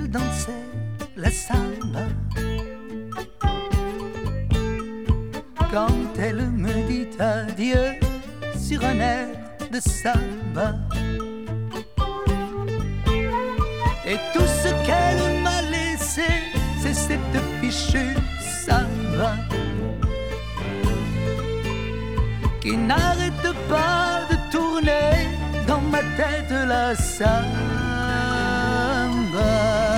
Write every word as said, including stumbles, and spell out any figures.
elle dansait la samba. Quand elle me dit adieu sur un air de samba. Et tout ce qu'elle m'a laissé, c'est cette fichue samba qui n'arrête pas de tourner dans ma tête la samba.